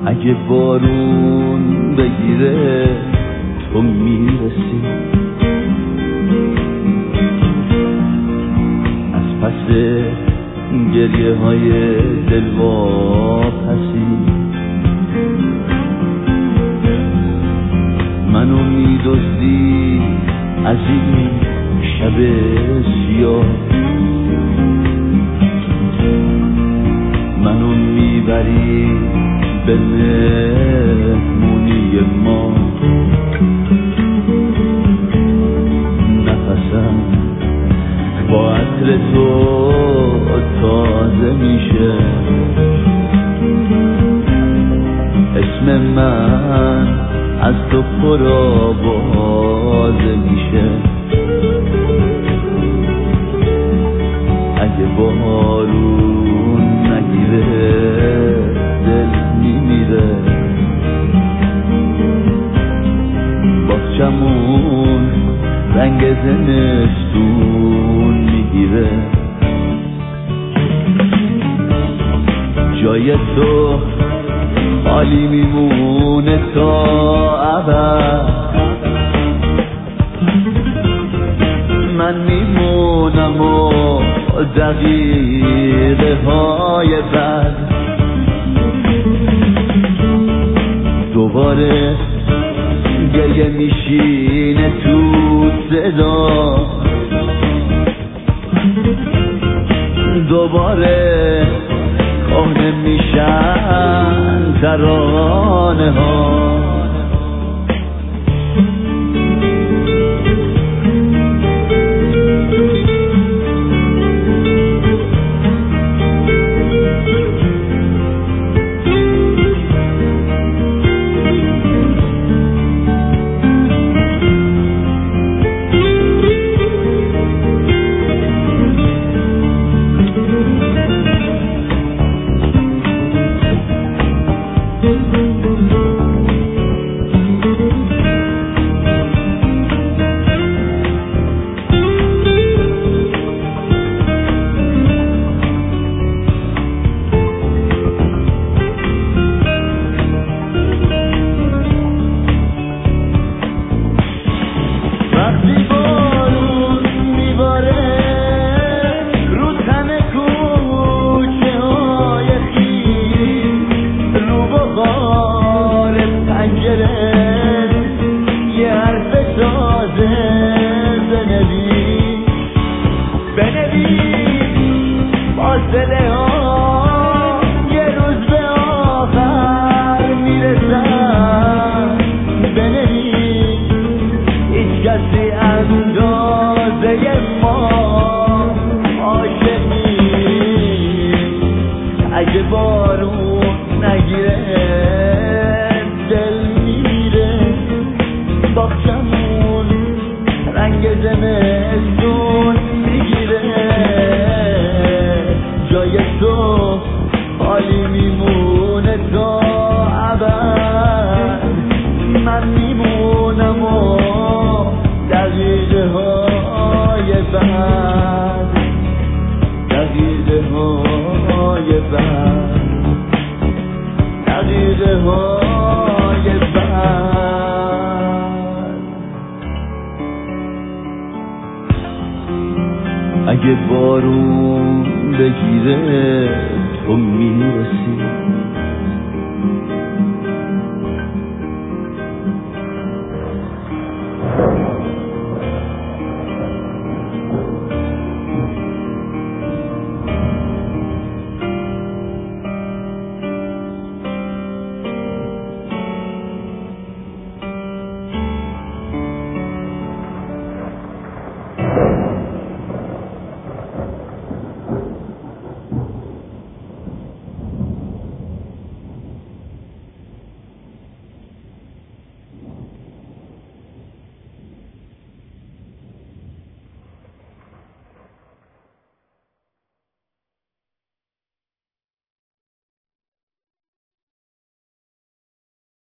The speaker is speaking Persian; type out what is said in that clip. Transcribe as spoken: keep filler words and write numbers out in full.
اگه بارون بگیره تو میرسی، از پس گریه های دلواپسی منو میدزدی از این شب سیاه، منو میبری به مهمونی ما، نفسم با عطر تو تازه میشه، اسم من از تو پرآوازه میشه، اگه بارون نگیره دل میمیره، باغچمون رنگ زمستون میگیره، جای تو خالی میمونه تا ابد، من میمونم و دقیقه های بعد دوباره گریه میشینه تو صدا، دوباره کهنه میشن ترانه ها، اگه بارون نگیره دل میره، باغچمون رنگ زمستون میگیره، جای تو خالی میمونه تا ابد، من میمونم و دقیقه های بعد دقیقه های بعد دقیقه های بعد اگه بارون بگیره تو میرسی،